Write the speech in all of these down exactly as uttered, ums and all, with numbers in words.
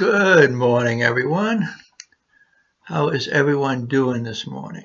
Good morning, everyone. How is everyone doing this morning?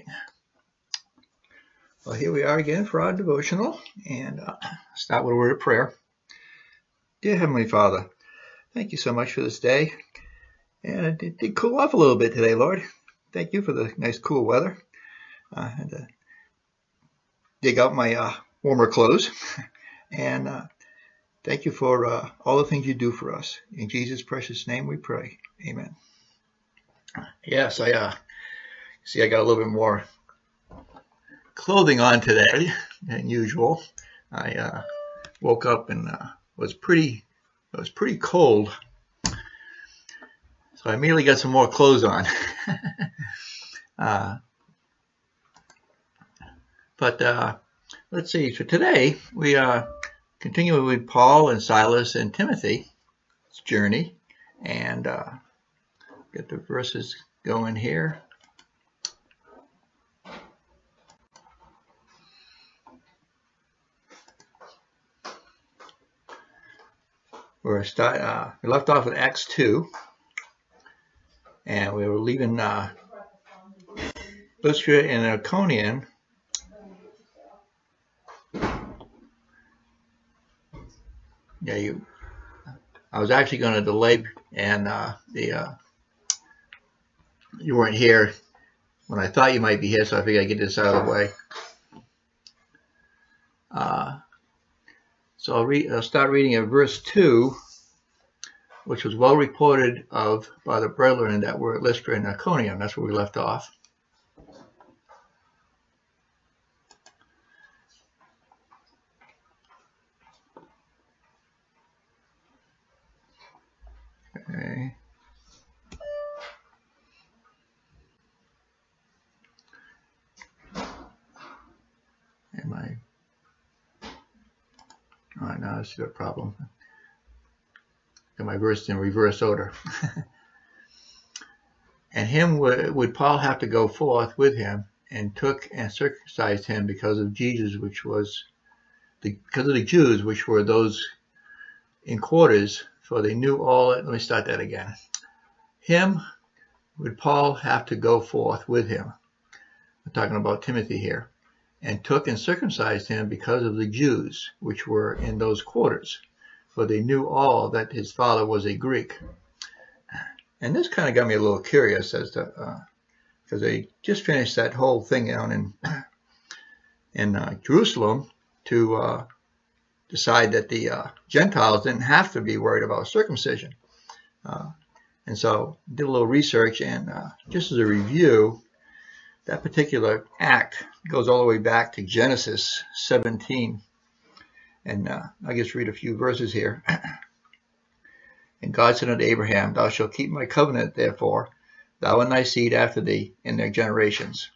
Well, here we are again for our devotional, and uh, start with a word of prayer. Dear Heavenly Father, thank you so much for this day. And it did cool off a little bit today, Lord. Thank you for the nice cool weather. Uh, I had to dig out my uh, warmer clothes. and uh, thank you for uh, all the things you do for us. In Jesus' precious name we pray. Amen. Yes, I uh, see I got a little bit more clothing on today than usual. I uh, woke up and uh, was pretty it was pretty cold, so I immediately got some more clothes on. uh, but uh, let's see. So today we are uh, continuing with Paul and Silas and Timothy's journey, and uh, get the verses going here. We're start, uh, we left off with Acts two, and we were leaving uh, Lystra and Iconium. Yeah, you. I was actually going to delay, and uh, the uh, you weren't here when I thought you might be here, so I figured I'd get this out of the way. Uh, so I'll, read, I'll start reading at verse two, which was well reported of by the brethren that were at Lystra and Iconium. That's where we left off. Okay. Am I? All right, now I see a problem. Got my verse in reverse order. And him would, would Paul have to go forth with him, and took and circumcised him because of Jesus, which was the, because of the Jews, which were those in quarters, for they knew all. Let me start that again. Him would Paul have to go forth with him. I'm talking about Timothy here. And took and circumcised him because of the Jews, which were in those quarters, for they knew all that his father was a Greek. And this kind of got me a little curious as to, because uh, they just finished that whole thing down in in uh, Jerusalem to uh, decide that the uh, Gentiles didn't have to be worried about circumcision. Uh, and so did a little research, and uh, just as a review, that particular act goes all the way back to Genesis seventeen. And uh, I'll just read a few verses here. And God said unto Abraham, Thou shalt keep my covenant, therefore, thou and thy seed after thee in their generations.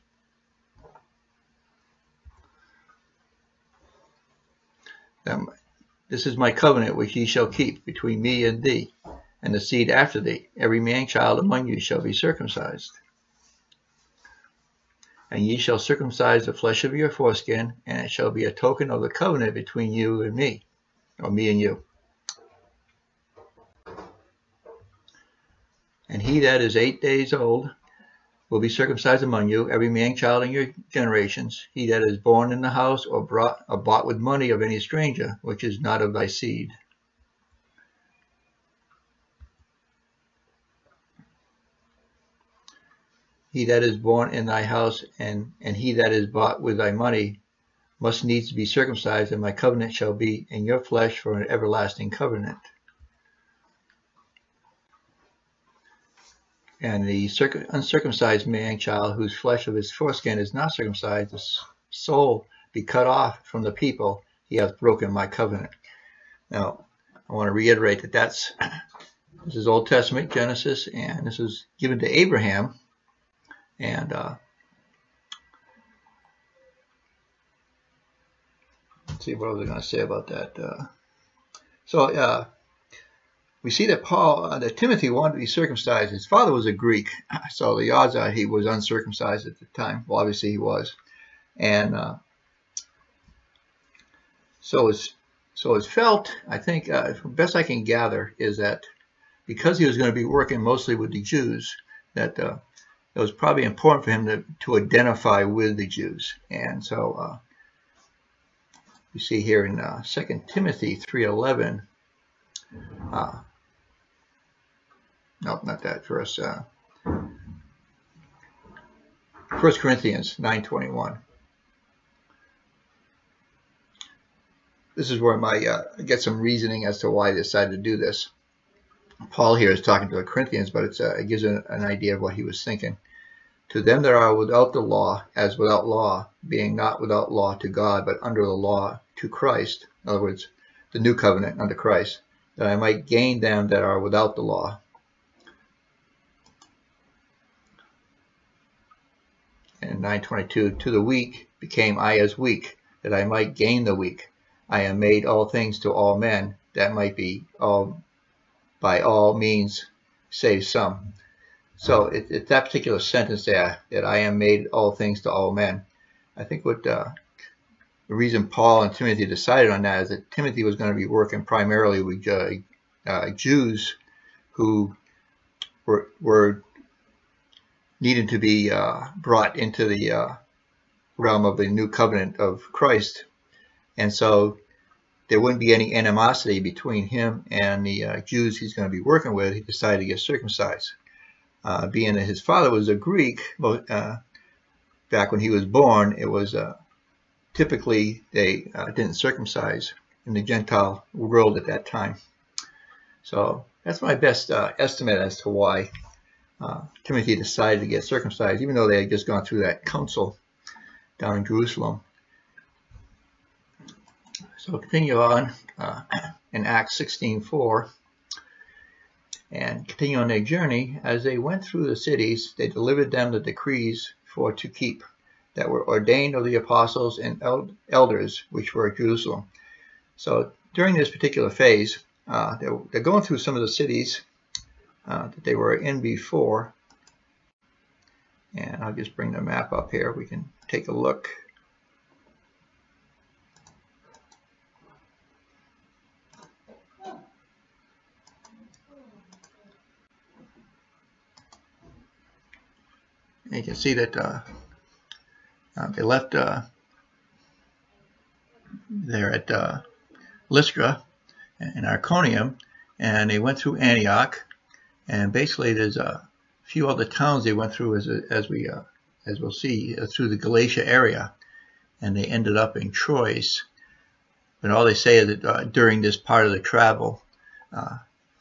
Now, this is my covenant which ye shall keep between me and thee, and the seed after thee. Every man child among you shall be circumcised. And ye shall circumcise the flesh of your foreskin, and it shall be a token of the covenant between you and me, or me and you. And he that is eight days old will be circumcised among you, every man child in your generations. He that is born in the house or brought or bought with money of any stranger, which is not of thy seed. He that is born in thy house, and, and he that is bought with thy money, must needs be circumcised, and my covenant shall be in your flesh for an everlasting covenant. And the uncircumcised man child, whose flesh of his foreskin is not circumcised, the soul be cut off from the people, he hath broken my covenant. Now, I want to reiterate that that's, this is Old Testament, Genesis, and this is given to Abraham. And uh, let's see, what was I going to say about that? Uh, so, uh, we see that Paul, uh, that Timothy wanted to be circumcised. His father was a Greek, so the odds are he was uncircumcised at the time. Well, obviously he was. And uh, so it's so it's felt, I think, uh, best I can gather, is that because he was going to be working mostly with the Jews, that uh, it was probably important for him to, to identify with the Jews. And so uh, you see here in uh, Second Timothy three eleven, uh, nope, not that verse, uh, First Corinthians nine twenty-one. This is where my uh, I get some reasoning as to why I decided to do this. Paul here is talking to the Corinthians, but it's, uh, it gives an, an idea of what he was thinking. To them that are without the law, as without law, being not without law to God, but under the law to Christ. In other words, the new covenant under Christ, that I might gain them that are without the law. And nine twenty-two, to the weak became I as weak, that I might gain the weak. I am made all things to all men, that might be all by all means save some. So it, it's that particular sentence there, that I am made all things to all men. I think what uh, the reason Paul and Timothy decided on that is that Timothy was going to be working primarily with uh, uh, Jews who were, were needed to be uh, brought into the uh, realm of the new covenant of Christ. And so there wouldn't be any animosity between him and the uh, Jews he's going to be working with. He decided to get circumcised. Uh, being that his father was a Greek, uh, back when he was born, it was uh, typically they uh, didn't circumcise in the Gentile world at that time. So that's my best uh, estimate as to why uh, Timothy decided to get circumcised, even though they had just gone through that council down in Jerusalem. So continue on uh, in Acts sixteen four. And continue on their journey. As they went through the cities, they delivered them the decrees for to keep, that were ordained of the apostles and elders which were at Jerusalem. So during this particular phase, uh, they're, they're going through some of the cities uh, that they were in before. And I'll just bring the map up here. We can take a look. And you can see that uh, uh, they left uh, there at uh, Lystra and Iconium, and they went through Antioch. And basically, there's a few other towns they went through, as as we uh, as we'll see, uh, through the Galatia area, and they ended up in Troas. But all they say is that uh, during this part of the travel, uh,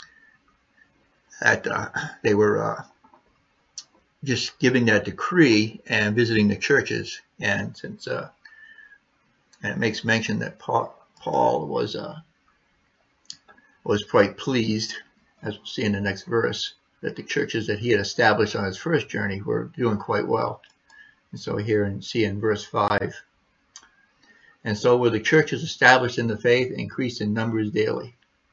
that uh, they were uh, just giving that decree and visiting the churches. And since uh, and it makes mention that Paul, Paul was uh, was quite pleased, as we'll see in the next verse, that the churches that he had established on his first journey were doing quite well. And so here in see in verse five. And so were the churches established in the faith, increased in numbers daily.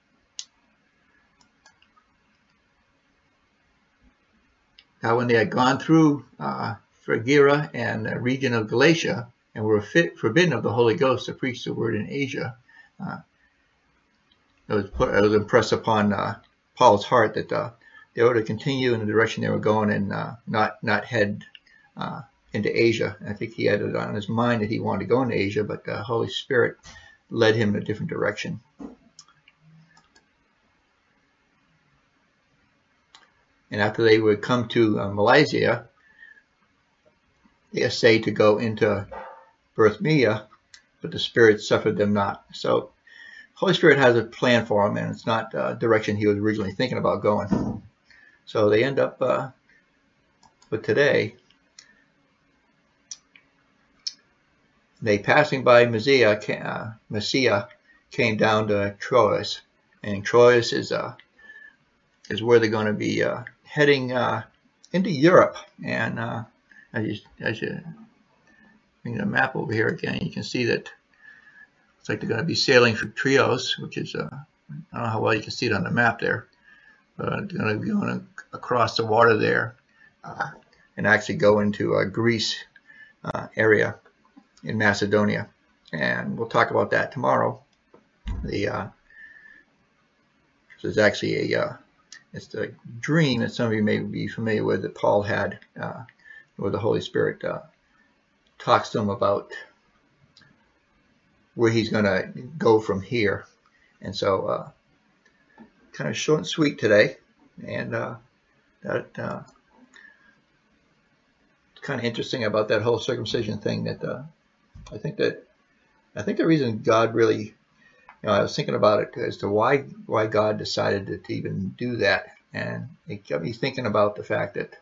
Now, when they had gone through uh, Phrygia and the region of Galatia, and were fit, forbidden of the Holy Ghost to preach the word in Asia, uh, it, was put, it was impressed upon uh, Paul's heart that uh, they were to continue in the direction they were going and uh, not not head uh, into Asia. I think he had it on his mind that he wanted to go into Asia, but the Holy Spirit led him in a different direction. And after they would come to uh, Malaysia, they essayed to go into Bithynia, but the Spirit suffered them not. So Holy Spirit has a plan for them, and it's not the uh, direction he was originally thinking about going. So they end up, uh, but today, they passing by Mysia, uh, Mysia came down to Troas, and Troas is uh, is where they're going to be uh, heading uh, into Europe. And uh, as you as you bring the map over here again, you can see that it's like they're going to be sailing through Trios, which is uh, I don't know how well you can see it on the map there, but they're going to be going across the water there uh, and actually go into uh, Greece uh, area in Macedonia, and we'll talk about that tomorrow. The uh, there's actually a uh, it's the dream that some of you may be familiar with that Paul had, uh, where the Holy Spirit uh, talks to him about where he's going to go from here. And so uh, kind of short and sweet today. And uh, that uh, it's kind of interesting about that whole circumcision thing, that uh, I think that I think the reason God really, you know, I was thinking about it as to why why God decided to, to even do that. And it got me thinking about the fact that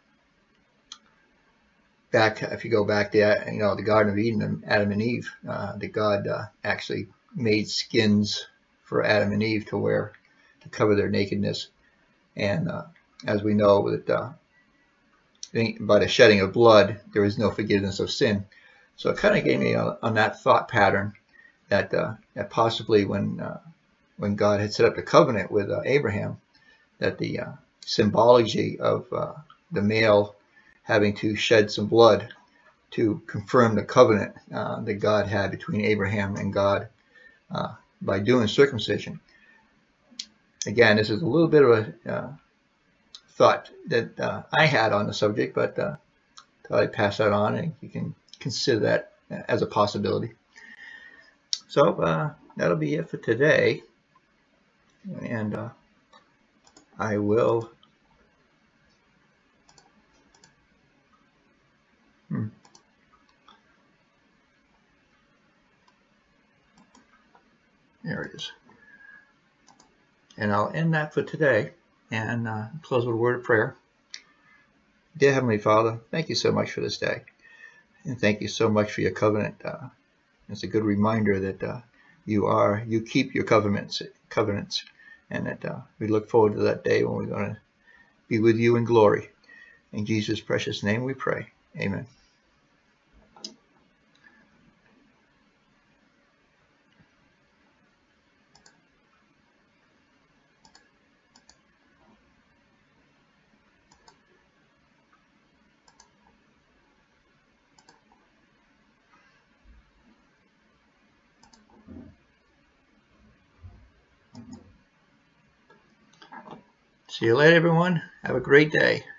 back, if you go back to, you know, the Garden of Eden, Adam and Eve, uh, that God uh, actually made skins for Adam and Eve to wear to cover their nakedness. And uh, as we know, that uh, by the shedding of blood, there is no forgiveness of sin. So it kind of gave me a, on that thought pattern that uh, that possibly when uh, when God had set up the covenant with uh, Abraham, that the uh, symbology of uh, the male having to shed some blood to confirm the covenant uh, that God had between Abraham and God uh, by doing circumcision. Again, this is a little bit of a uh, thought that uh, I had on the subject, but uh, thought I'd pass that on, and you can consider that as a possibility. So uh, that'll be it for today, and uh, I will hmm. There it is. And I'll end that for today and uh, close with a word of prayer. Dear Heavenly Father, thank you so much for this day. And thank you so much for your covenant. Uh, it's a good reminder that uh, you are, you keep your covenants, covenants, and that uh, we look forward to that day when we're going to be with you in glory. In Jesus' precious name we pray. Amen. See you later, everyone. Have a great day.